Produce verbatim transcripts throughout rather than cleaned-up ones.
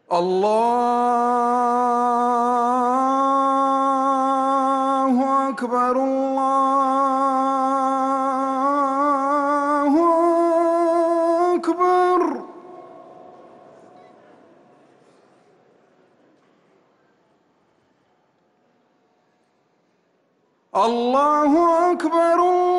الله أكبر الله أكبر. الله أكبر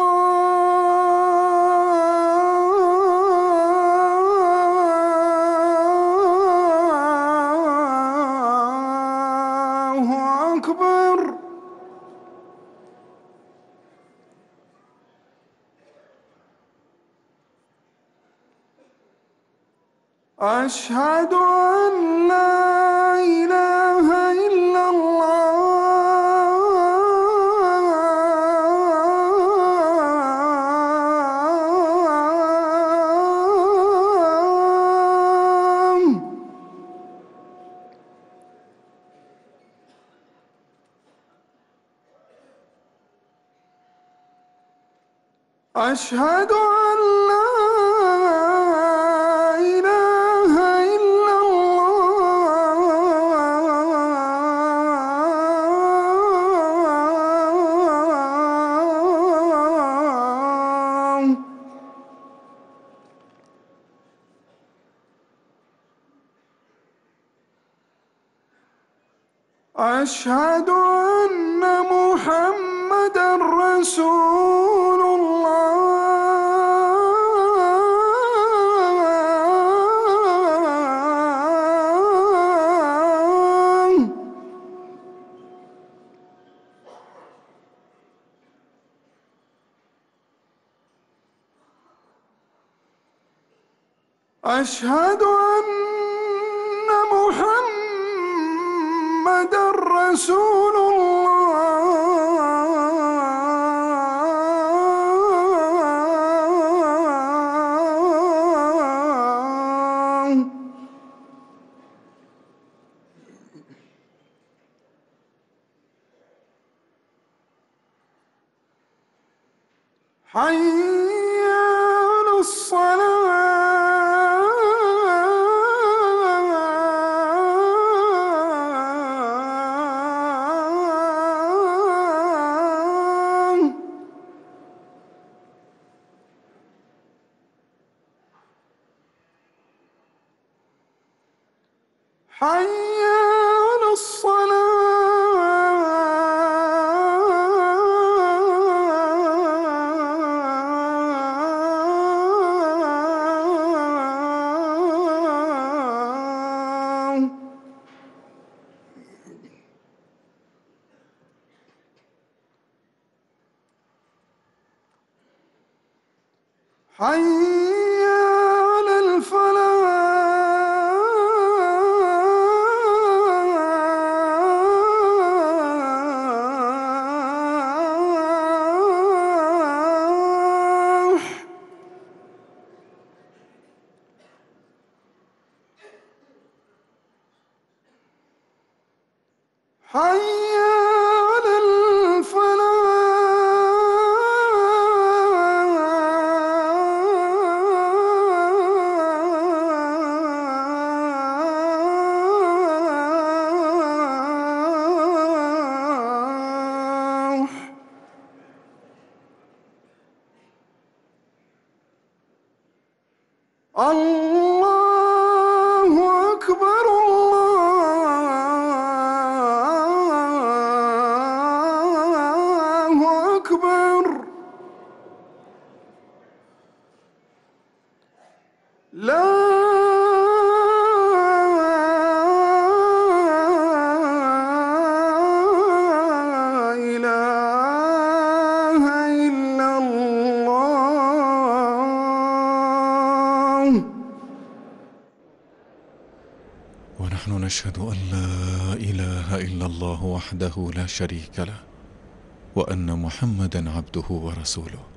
الله أكبر. أشهد أن لا إله إلا الله أشهد أن لا إله إلا الله. أشهد أن محمدًا رسول الله. أشهد أن محمدًا رسول الله. حي على الصلاة. حي على الصلاة. حي على الفلاح. حي على الفلاح. الله أكبر الله أكبر. لا إله إلا الله. ونحن نشهد أن لا إله إلا الله وحده لا شريك له، وأن محمدًا عبده ورسوله.